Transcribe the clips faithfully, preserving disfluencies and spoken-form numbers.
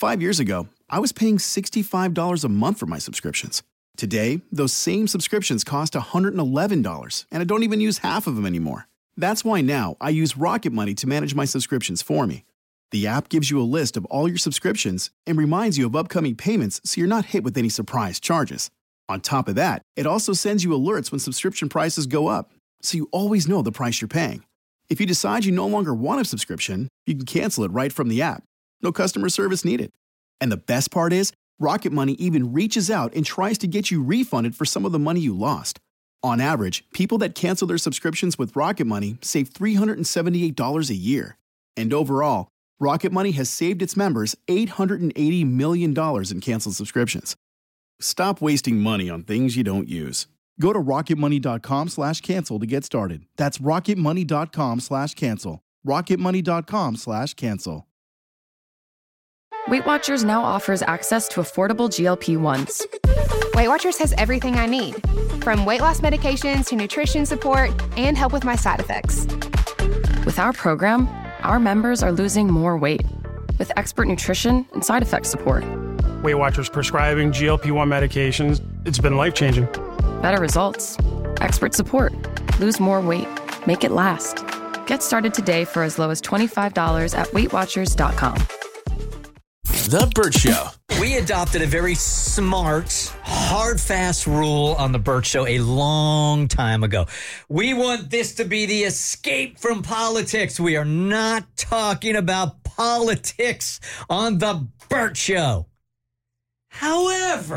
Five years ago, I was paying sixty-five dollars a month for my subscriptions. Today, those same subscriptions cost one hundred eleven dollars, and I don't even use half of them anymore. That's why now I use Rocket Money to manage my subscriptions for me. The app gives you a list of all your subscriptions and reminds you of upcoming payments so you're not hit with any surprise charges. On top of that, it also sends you alerts when subscription prices go up, so you always know the price you're paying. If you decide you no longer want a subscription, you can cancel it right from the app. No customer service needed. And the best part is, Rocket Money even reaches out and tries to get you refunded for some of the money you lost. On average, people that cancel their subscriptions with Rocket Money save three hundred seventy-eight dollars a year. And overall, Rocket Money has saved its members eight hundred eighty million dollars in canceled subscriptions. Stop wasting money on things you don't use. Go to rocketmoney.com slash cancel to get started. That's rocketmoney.com slash cancel. rocketmoney.com slash cancel. Weight Watchers now offers access to affordable G L P ones. Weight Watchers has everything I need, from weight loss medications to nutrition support and help with my side effects. With our program, our members are losing more weight with expert nutrition and side effect support. Weight Watchers prescribing G L P one medications, it's been life-changing. Better results, expert support, lose more weight, make it last. Get started today for as low as twenty-five dollars at weight watchers dot com. The Burt Show. We adopted a very smart, hard, fast rule on The Burt Show a long time ago. We want this to be the escape from politics. We are not talking about politics on The Burt Show. However,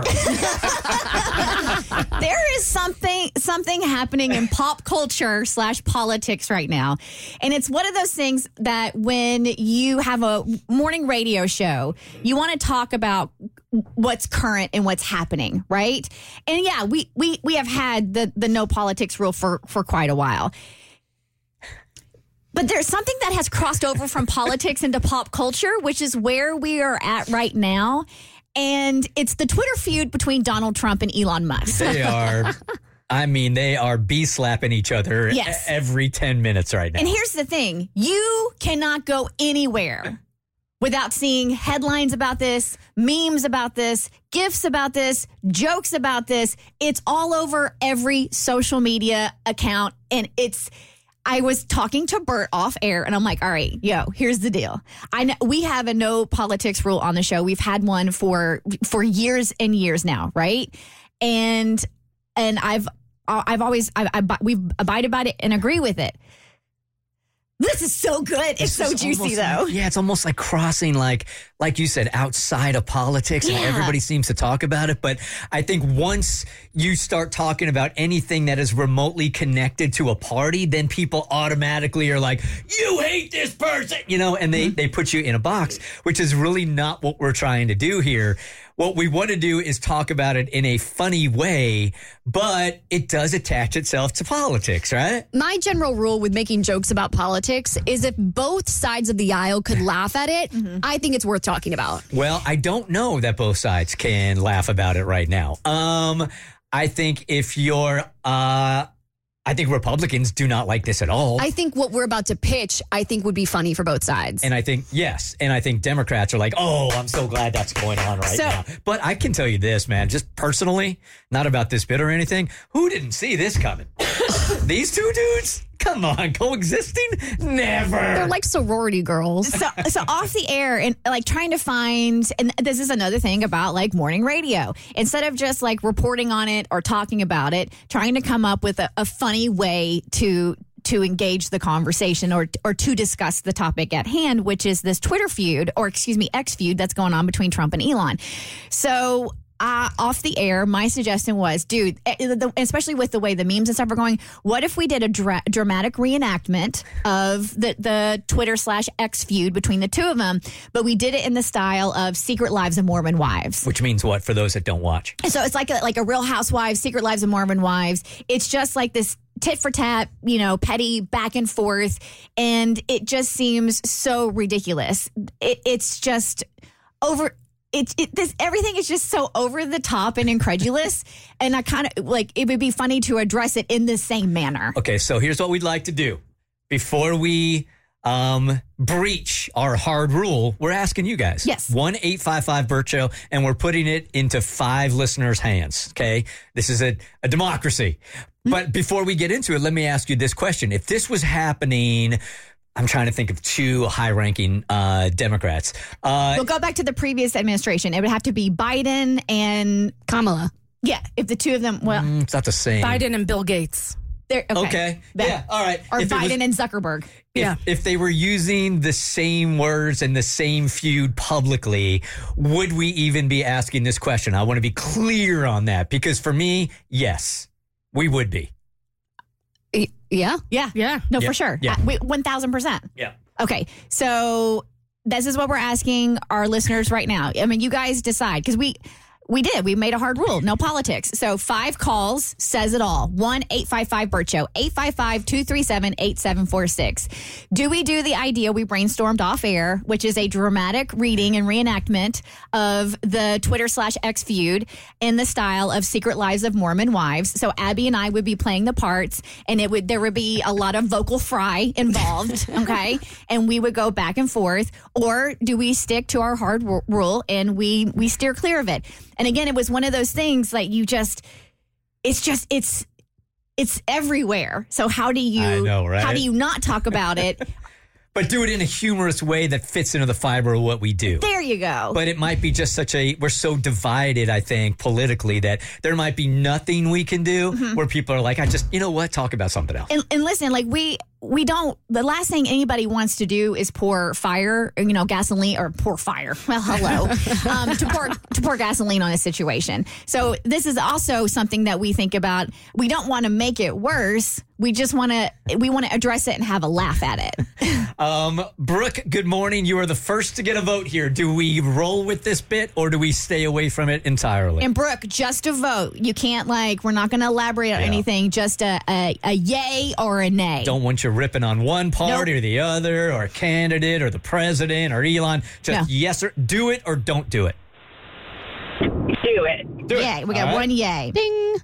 there is something something happening in pop culture slash politics right now. And it's one of those things that when you have a morning radio show, you want to talk about what's current and what's happening, right? And yeah, we we we have had the, the no politics rule for, for quite a while. But there's something that has crossed over from politics into pop culture, which is where we are at right now. And it's the Twitter feud between Donald Trump and Elon Musk. They are, I mean, they are bee-slapping each other yes. every ten minutes right now. And here's the thing. You cannot go anywhere without seeing headlines about this, memes about this, GIFs about this, jokes about this. It's all over every social media account. And it's... I was talking to Bert off air, and I'm like, all right, yo, here's the deal. I know we have a no politics rule on the show. We've had one for for years and years now, right? And and I've I've always I, I we've abided by it and agree with it. This is so good. It's this so juicy, almost, though. Yeah, it's almost like crossing, like like you said, outside of politics, yeah. and everybody seems to talk about it. But I think once you start talking about anything that is remotely connected to a party, then people automatically are like, you hate this person, you know, and they, mm-hmm. they put you in a box, which is really not what we're trying to do here. What we want to do is talk about it in a funny way, but it does attach itself to politics, right? My general rule with making jokes about politics is if both sides of the aisle could laugh at it, mm-hmm. I think it's worth talking about. Well, I don't know that both sides can laugh about it right now. Um, I think if you're... Uh, I think Republicans do not like this at all. I think what we're about to pitch, I think would be funny for both sides. And I think, yes. And I think Democrats are like, oh, I'm so glad that's going on right so, now. But I can tell you this, man, just personally, not about this bit or anything, who didn't see this coming? These two dudes? Come on, coexisting? Never. They're like sorority girls. So, so off the air and like trying to find, and this is another thing about like morning radio. Instead of just like reporting on it or talking about it, trying to come up with a, a funny way to to engage the conversation or or to discuss the topic at hand, which is this Twitter feud, or excuse me, X feud that's going on between Trump and Elon. So Uh, off the air, my suggestion was, dude, especially with the way the memes and stuff are going, what if we did a dra- dramatic reenactment of the, the Twitter slash X feud between the two of them, but we did it in the style of Secret Lives of Mormon Wives. Which means what for those that don't watch? So it's like a, like a Real Housewives, Secret Lives of Mormon Wives. It's just like this tit for tat, you know, petty back and forth, and it just seems so ridiculous. It, it's just over... It, it, this everything is just so over the top and incredulous, and I kind of like it would be funny to address it in the same manner. Okay, so here's what we'd like to do before we um, breach our hard rule, we're asking you guys. Yes. one eight five five Burt Show, and we're putting it into five listeners' hands, okay? This is a, a democracy. But before we get into it, let me ask you this question. If this was happening, I'm trying to think of two high-ranking uh, Democrats. Uh, We'll go back to the previous administration. It would have to be Biden and Kamala. yeah, if the two of them. Well, mm, it's not the same. Biden and Bill Gates. they're okay. Okay. That- Yeah. All right. Or If it was- Biden and Zuckerberg. If, Yeah. if they were using the same words and the same feud publicly, would we even be asking this question? I want to be clear on that because for me, yes, we would be. Y- Yeah. Yeah. Yeah. No, Yeah. for sure. Yeah. Uh, we- one thousand percent. Yeah. Okay. So this is what we're asking our listeners right now. I mean, you guys decide because we. We did. We made a hard rule. No politics. So five calls says it all. one eight five five Burt Show. eight five five, two three seven, eight seven four six. Do we do the idea we brainstormed off air, which is a dramatic reading and reenactment of the Twitter slash X feud in the style of Secret Lives of Mormon Wives? So Abby and I would be playing the parts, and it would there would be a lot of vocal fry involved, okay? And we would go back and forth. Or do we stick to our hard r- rule and we we steer clear of it? And again, it was one of those things like you just, it's just, it's, it's everywhere. So how do you, I know, right? how do you not talk about it? But do it in a humorous way that fits into the fiber of what we do. There you go. But it might be just such a, we're so divided, I think, politically that there might be nothing we can do where people are like, I just, you know what, talk about something else. And, and listen, like we, we don't, the last thing anybody wants to do is pour fire, you know, gasoline or pour fire. Well, hello. um, to pour, to pour gasoline on a situation. So this is also something that we think about. We don't want to make it worse. We just want to, we want to address it and have a laugh at it. Um, Brooke, good morning. You are the first to get a vote here. Do we roll with this bit or do we stay away from it entirely? And Brooke, just a vote. You can't like, we're not going to elaborate on Yeah. anything. Just a, a, a yay or a nay. Don't want you ripping on one party Nope. or the other or a candidate or the president or Elon. Just No. yes or do it or don't do it. Do it. Do it. Yay. We got All right. one yay. Ding.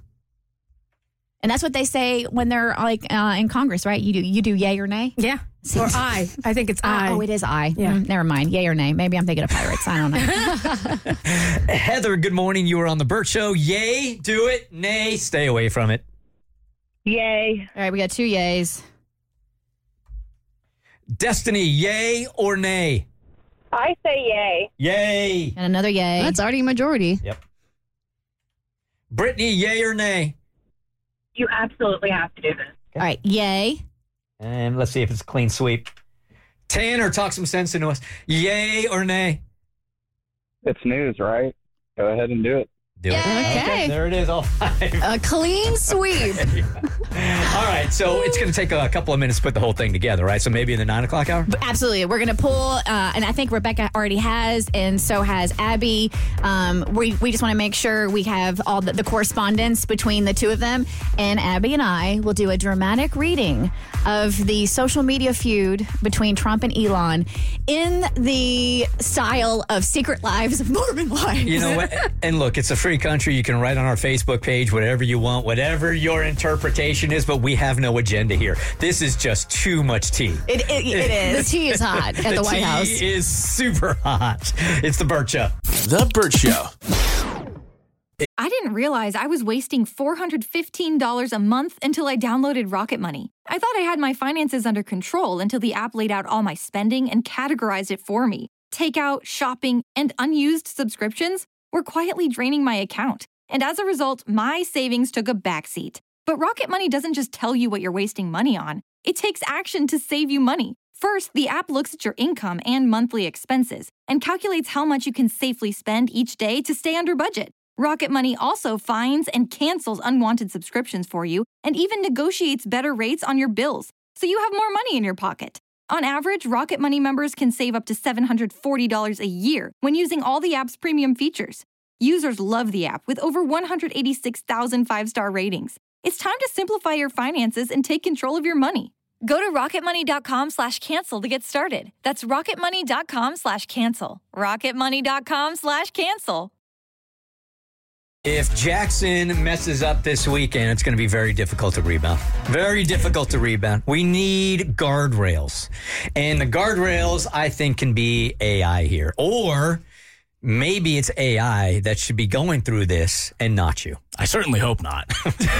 And that's what they say when they're like uh, in Congress, right? You do you do yay or nay? Yeah. Or I. I think it's I. Oh, it is I. Yeah. Mm, never mind. Yay or nay. Maybe I'm thinking of pirates. I don't know. Heather, good morning. You are on the Burt Show. Yay, do it. Nay, stay away from it. Yay. All right, we got two yays. Destiny, yay or nay? I say yay. Yay. And another yay. That's already a majority. Yep. Brittany, yay or nay? You absolutely have to do this. All right, yay. And let's see if it's a clean sweep. Tanner, talk some sense into us. Yay or nay? It's news, right? Go ahead and do it. Do it. Okay. There it is, all five. A clean sweep. All right, so it's going to take a couple of minutes to put the whole thing together, right? So maybe in the nine o'clock hour? Absolutely. We're going to pull, uh, and I think Rebecca already has, and so has Abby. Um, we, we just want to make sure we have all the, the correspondence between the two of them. And Abby and I will do a dramatic reading of the social media feud between Trump and Elon in the style of Secret Lives of Mormon Wives. You know what? And look, it's a free country. You can write on our Facebook page whatever you want, whatever your interpretation is, but we have no agenda here. This is just too much tea. It, it, it is. The tea is hot at the, the White tea House. is super hot. It's the Burt Show. The Burt Show. I didn't realize I was wasting four hundred fifteen dollars a month until I downloaded Rocket Money. I thought I had my finances under control until the app laid out all my spending and categorized it for me. Takeout, shopping, and unused subscriptions were quietly draining my account. And as a result, my savings took a backseat. But Rocket Money doesn't just tell you what you're wasting money on. It takes action to save you money. First, the app looks at your income and monthly expenses and calculates how much you can safely spend each day to stay under budget. Rocket Money also finds and cancels unwanted subscriptions for you and even negotiates better rates on your bills, so you have more money in your pocket. On average, Rocket Money members can save up to seven hundred forty dollars a year when using all the app's premium features. Users love the app with over one hundred eighty-six thousand five-star ratings. It's time to simplify your finances and take control of your money. Go to rocketmoney.com slash cancel to get started. That's rocketmoney.com slash cancel. rocketmoney.com slash cancel. If Jackson messes up this weekend, it's going to be very difficult to rebound. Very difficult to rebound. We need guardrails. And the guardrails, I think, can be A I here. Or maybe it's A I that should be going through this and not you. I certainly hope not.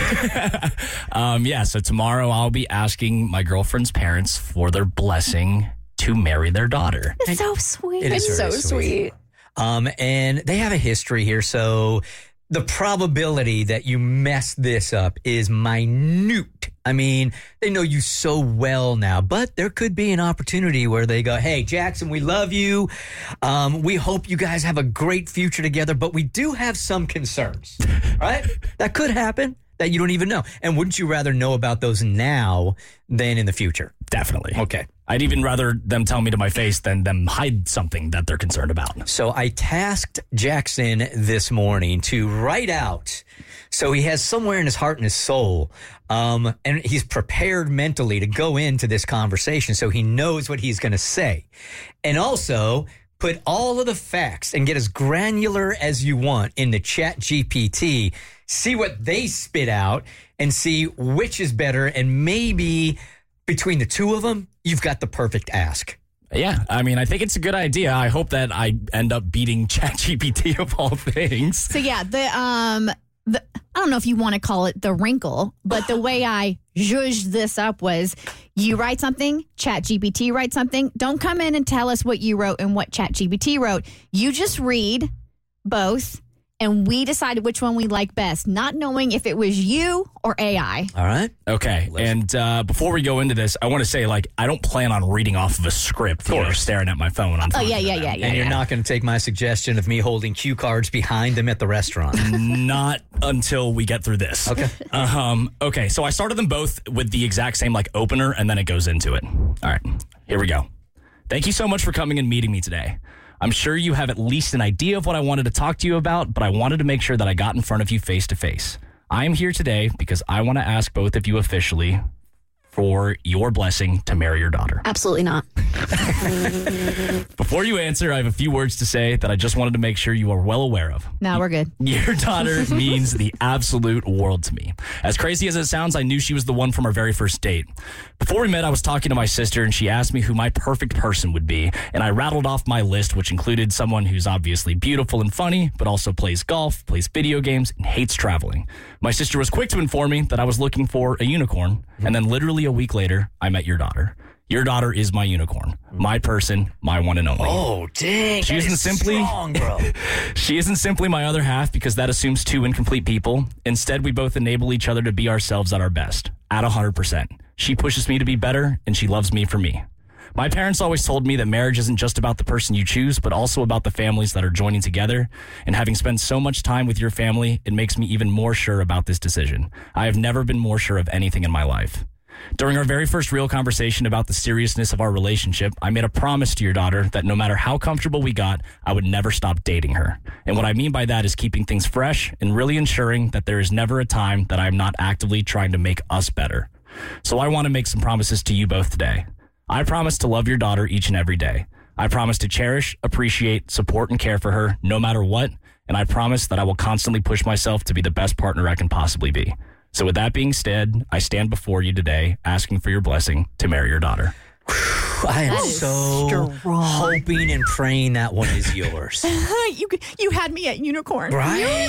um, yeah, so tomorrow I'll be asking my girlfriend's parents for their blessing to marry their daughter. It's so sweet. It is It's so very sweet. Um, and they have a history here, so the probability that you mess this up is minute. I mean, they know you so well now, but there could be an opportunity where they go, hey, Jackson, we love you. Um, we hope you guys have a great future together, but we do have some concerns, right? That could happen that you don't even know. And wouldn't you rather know about those now than in the future? Definitely. Okay. I'd even rather them tell me to my face than them hide something that they're concerned about. So I tasked Jackson this morning to write out, so he has somewhere in his heart and his soul, um, and he's prepared mentally to go into this conversation so he knows what he's going to say. And also put all of the facts and get as granular as you want into Chat G P T, see what they spit out, and see which is better, and maybe between the two of them, you've got the perfect ask. Yeah, I mean, I think it's a good idea. I hope that I end up beating ChatGPT of all things. So yeah, the um, the I don't know if you want to call it the wrinkle, but the way I zhuzhed this up was: you write something, ChatGPT writes something. Don't come in and tell us what you wrote and what ChatGPT wrote. You just read both, and we decided which one we like best, not knowing if it was you or A I. All right. Okay. And uh, before we go into this, I want to say, like, I don't plan on reading off of a script or staring at my phone. I'm Oh, yeah, yeah, yeah, yeah. And you're yeah. not going to take my suggestion of me holding cue cards behind them at the restaurant. Not until we get through this. Okay. Um, okay. So I started them both with the exact same, like, opener, and then it goes into it. All right. Here we go. Thank you so much for coming and meeting me today. I'm sure you have at least an idea of what I wanted to talk to you about, but I wanted to make sure that I got in front of you face to face. I am here today because I want to ask both of you officially for your blessing to marry your daughter. Absolutely not. Before you answer, I have a few words to say that I just wanted to make sure you are well aware of. No, we're good. Your daughter means the absolute world to me. As crazy as it sounds, I knew she was the one from our very first date. Before we met, I was talking to my sister, and she asked me who my perfect person would be, and I rattled off my list, which included someone who's obviously beautiful and funny, but also plays golf, plays video games, and hates traveling. My sister was quick to inform me that I was looking for a unicorn, and then literally a week later, I met your daughter. Your daughter is my unicorn, my person, my one and only. Oh, dang. She that isn't is simply strong, bro. She isn't simply my other half because that assumes two incomplete people. Instead, we both enable each other to be ourselves at our best, at one hundred percent. She pushes me to be better, and she loves me for me. My parents always told me that marriage isn't just about the person you choose, but also about the families that are joining together. And having spent so much time with your family, it makes me even more sure about this decision. I have never been more sure of anything in my life. During our very first real conversation about the seriousness of our relationship, I made a promise to your daughter that no matter how comfortable we got, I would never stop dating her. And what I mean by that is keeping things fresh and really ensuring that there is never a time that I am not actively trying to make us better. So I want to make some promises to you both today. I promise to love your daughter each and every day. I promise to cherish, appreciate, support, and care for her no matter what. And I promise that I will constantly push myself to be the best partner I can possibly be. So with that being said, I stand before you today asking for your blessing to marry your daughter. I am That is so strong. hoping and praying that one is yours. you you had me at unicorn. Right?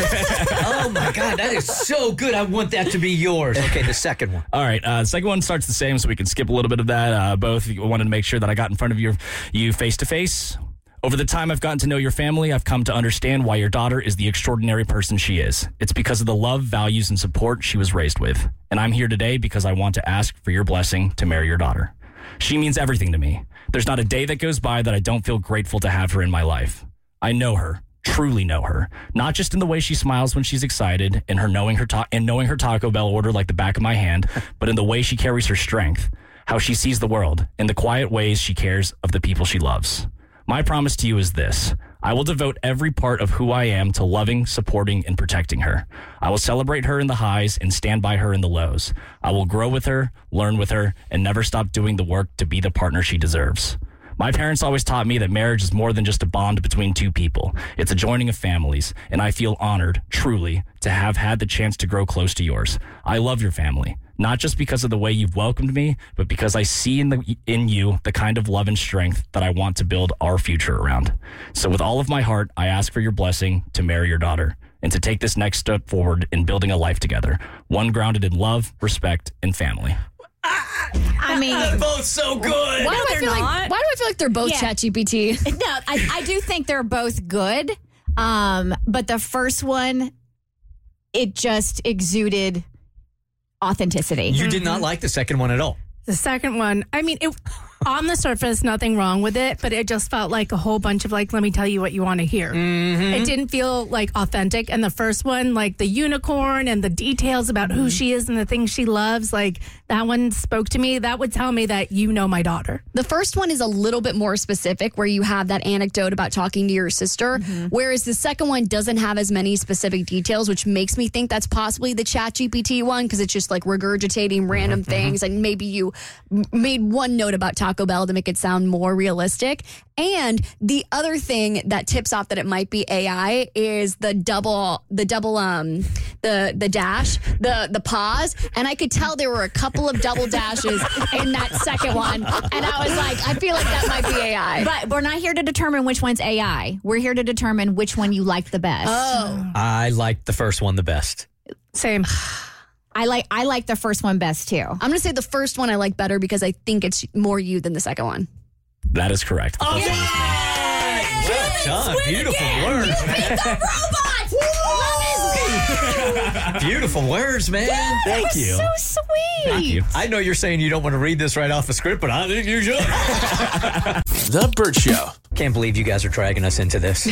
Oh, my God. That is so good. I want that to be yours. Okay, the second one. All right. Uh, the second one starts the same, so we can skip a little bit of that. Uh, both wanted to make sure that I got in front of your, you face to face. Over the time I've gotten to know your family, I've come to understand why your daughter is the extraordinary person she is. It's because of the love, values, and support she was raised with. And I'm here today because I want to ask for your blessing to marry your daughter. She means everything to me. There's not a day that goes by that I don't feel grateful to have her in my life. I know her, truly know her, not just in the way she smiles when she's excited and her knowing her ta- and knowing her Taco Bell order like the back of my hand, but in the way she carries her strength, how she sees the world, and the quiet ways she cares of the people she loves. My promise to you is this. I will devote every part of who I am to loving, supporting, and protecting her. I will celebrate her in the highs and stand by her in the lows. I will grow with her, learn with her, and never stop doing the work to be the partner she deserves. My parents always taught me that marriage is more than just a bond between two people. It's a joining of families, and I feel honored, truly, to have had the chance to grow close to yours. I love your family, not just because of the way you've welcomed me, but because I see in the in you the kind of love and strength that I want to build our future around. So with all of my heart, I ask for your blessing to marry your daughter and to take this next step forward in building a life together, one grounded in love, respect, and family. I mean, they're both so good. Why do I feel like? Why do I feel like they're both Yeah. ChatGPT? No, I, I do think they're both good. Um, but the first one, it just exuded authenticity. You did not like the second one at all. The second one, I mean, it, on the surface, nothing wrong with it, but it just felt like a whole bunch of like, let me tell you what you want to hear. Mm-hmm. It didn't feel like authentic. And the first one, like the unicorn and the details about who she is and the things she loves, like that one spoke to me. That would tell me that you know my daughter. The first one is a little bit more specific, where you have that anecdote about talking to your sister, whereas the second one doesn't have as many specific details, which makes me think that's possibly the ChatGPT one, because it's just like regurgitating random things, and maybe you m- made one note about Taco Bell to make it sound more realistic. And the other thing that tips off that it might be A I is the double, the double, um, the the dash, the the pause, and I could tell there were a couple of double dashes in that second one, and I was like, I feel like that might be A I. But we're not here to determine which one's A I. We're here to determine which one you like the best. Oh, I liked the first one the best. Same. I like I like the first one best too. I'm gonna say the first one I like better because I think it's more you than the second one. That is correct. Oh, yeah! Well done. Beautiful words, man. Beautiful words, man. Thank you. So sweet. Thank you. I know you're saying you don't want to read this right off the script, but I think you should. The Bert Show. Can't believe you guys are dragging us into this.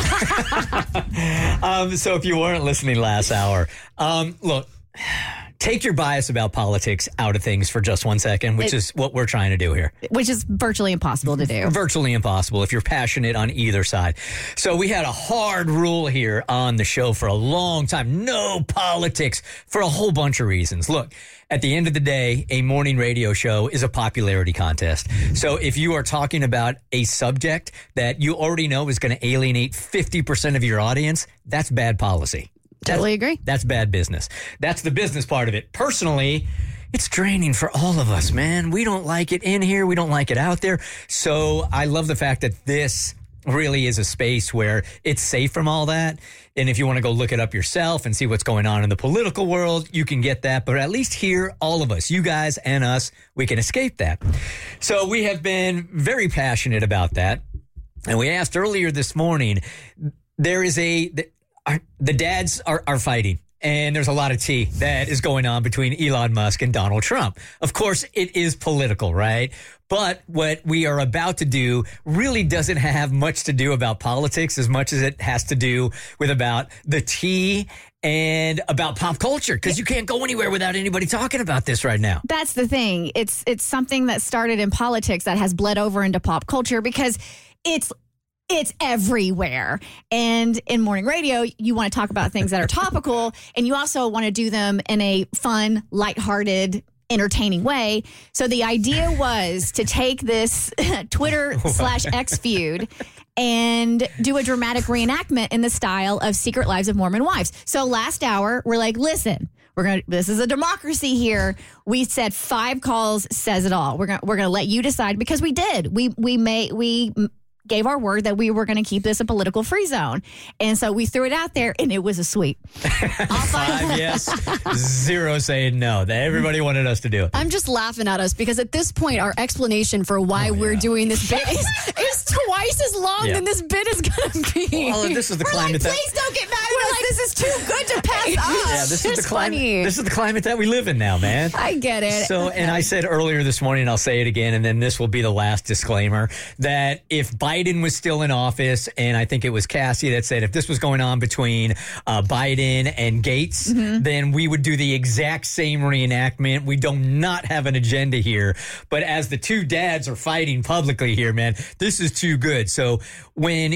um, so if you weren't listening last hour, um, look, take your bias about politics out of things for just one second, which It- is what we're trying to do here. Which is virtually impossible to do. Virtually impossible if you're passionate on either side. So we had a hard rule here on the show for a long time. No politics for a whole bunch of reasons. Look, at the end of the day, a morning radio show is a popularity contest. So if you are talking about a subject that you already know is going to alienate fifty percent of your audience, that's bad policy. Totally agree. That's bad business. That's the business part of it. Personally, it's draining for all of us, man. We don't like it in here. We don't like it out there. So I love the fact that this really is a space where it's safe from all that. And if you want to go look it up yourself and see what's going on in the political world, you can get that. But at least here, all of us, you guys and us, we can escape that. So we have been very passionate about that. And we asked earlier this morning, there is a... Our, the dads are, are fighting, and there's a lot of tea that is going on between Elon Musk and Donald Trump. Of course, it is political, right? But what we are about to do really doesn't have much to do about politics as much as it has to do with about the tea and about pop culture, because you can't go anywhere without anybody talking about this right now. That's the thing. It's it's something that started in politics that has bled over into pop culture because it's It's everywhere. And in morning radio, you want to talk about things that are topical, and you also want to do them in a fun, lighthearted, entertaining way. So the idea was to take this Twitter slash X feud and do a dramatic reenactment in the style of Secret Lives of Mormon Wives. So last hour, we're like, listen, we're gonna. This is a democracy here. We said five calls says it all. We're gonna we're gonna let you decide, because we did. We we may we. gave our word that we were going to keep this a political free zone. And so we threw it out there, and it was a sweep. Five yes, zero saying no. That everybody wanted us to do it. I'm just laughing at us because at this point, our explanation for why Oh, we're doing this bit is, is twice as long Yeah. than this bit is going to be. Well, this is the We're climate like, that. please don't get mad at us. This is too good to pass up. Yeah, this is the It's climate. funny. This is the climate that we live in now, man. I get it. So, and I said earlier this morning, and I'll say it again, and then this will be the last disclaimer, that if Biden was still in office, and I think it was Cassie that said if this was going on between uh, Biden and Gates, Mm-hmm. then we would do the exact same reenactment. We do not have an agenda here. But as the two dads are fighting publicly here, man, this is too good. So when you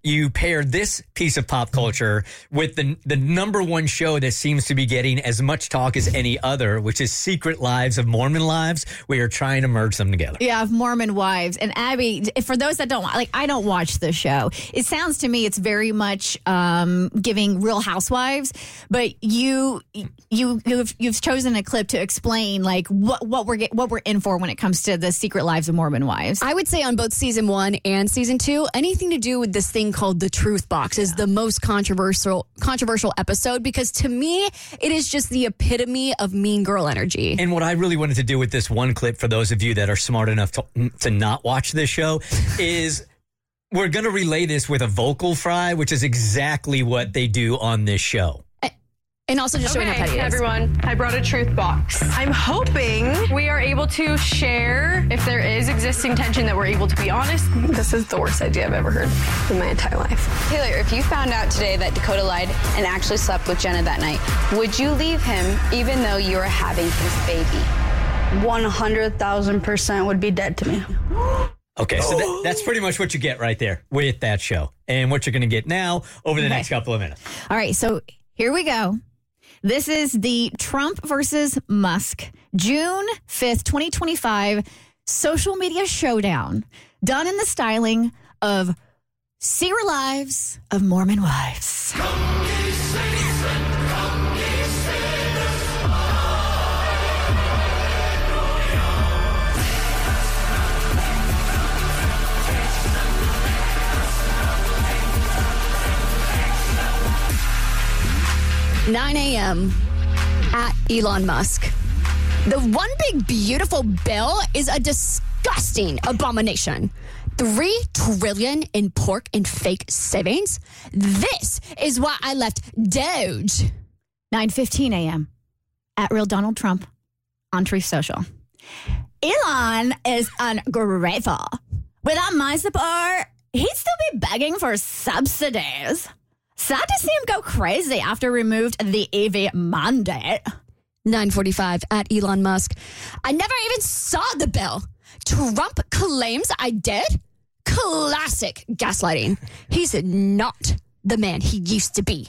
you pair this piece of pop culture with the the number one show that seems to be getting as much talk as any other, which is Secret Lives of Mormon Lives. We are trying to merge them together. Yeah, of Mormon Wives. And Abby, for those that don't like, I don't watch the show. It sounds to me it's very much um, giving Real Housewives, but you you you've, you've chosen a clip to explain like what what we're get, what we're in for when it comes to the Secret Lives of Mormon Wives. I would say on both season one and season two, anything to do with this thing called the Truth Box is the most controversial controversial episode, because to me it is just the epitome of mean girl energy. And what I really wanted to do with this one clip, for those of you that are smart enough to, to not watch this show, is we're going to relay this with a vocal fry, which is exactly what they do on this show. And also just showing okay, how petty it is. Everyone, I brought a truth box. I'm hoping we are able to share if there is existing tension, that we're able to be honest. This is the worst idea I've ever heard in my entire life. Taylor, if you found out today that Dakota lied and actually slept with Jenna that night, would you leave him even though you were having his baby? one hundred thousand percent would be dead to me. Okay, so that, that's pretty much what you get right there with that show, and what you're going to get now over the Okay. next couple of minutes. All right, so here we go. This is the Trump versus Musk June fifth, twenty twenty-five social media showdown, done in the styling of Secret Lives of Mormon Wives. nine a.m. at Elon Musk. The one big beautiful bill is a disgusting abomination. Three trillion in pork and fake savings. This is why I left Doge. nine fifteen a.m. at Real Donald Trump on Truth Social. Elon is ungrateful. Without my support, he'd still be begging for subsidies. Sad to see him go crazy after removed the E V mandate. nine forty-five at Elon Musk. I never even saw the bill. Trump claims I did? Classic gaslighting. He's not the man he used to be.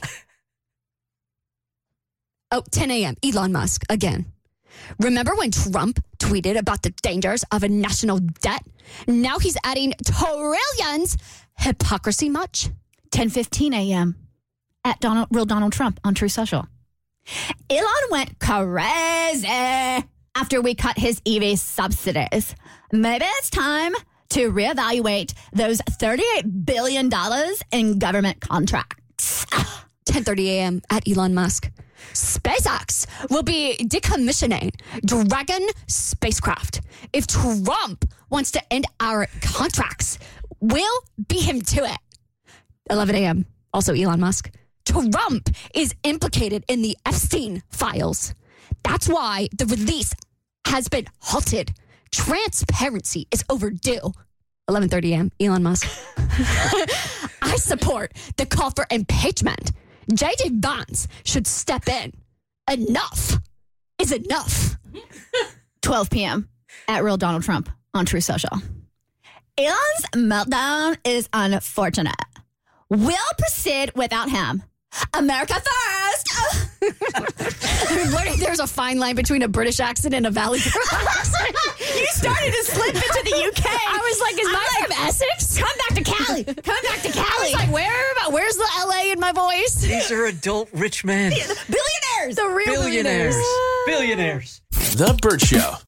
Oh, ten a.m. Elon Musk again. Remember when Trump tweeted about the dangers of a national debt? Now he's adding trillions. Hypocrisy much? ten fifteen a.m. at Donald, Real Donald Trump on True Social. Elon went crazy after we cut his E V subsidies. Maybe it's time to reevaluate those thirty-eight billion dollars in government contracts. ten thirty a.m. at Elon Musk. SpaceX will be decommissioning Dragon spacecraft. If Trump wants to end our contracts, we'll beat him to it. eleven a.m. Also Elon Musk. Trump is implicated in the Epstein files. That's why the release has been halted. Transparency is overdue. eleven thirty a.m. Elon Musk. I support the call for impeachment. J J Vance should step in. Enough is enough. twelve p.m. at Real Donald Trump on True Social. Elon's meltdown is unfortunate. We'll proceed without him. America first! What, there's a fine line between a British accent and a Valley Girl accent. You started to slip into the U K. I was like, is I'm mine like, from Essex? Come back to Cali. Come back to Cali. I was like, where? Where's the L A in my voice? These are adult rich men. Billionaires. The real Billionaires. billionaires. Billionaires. The Burt Show.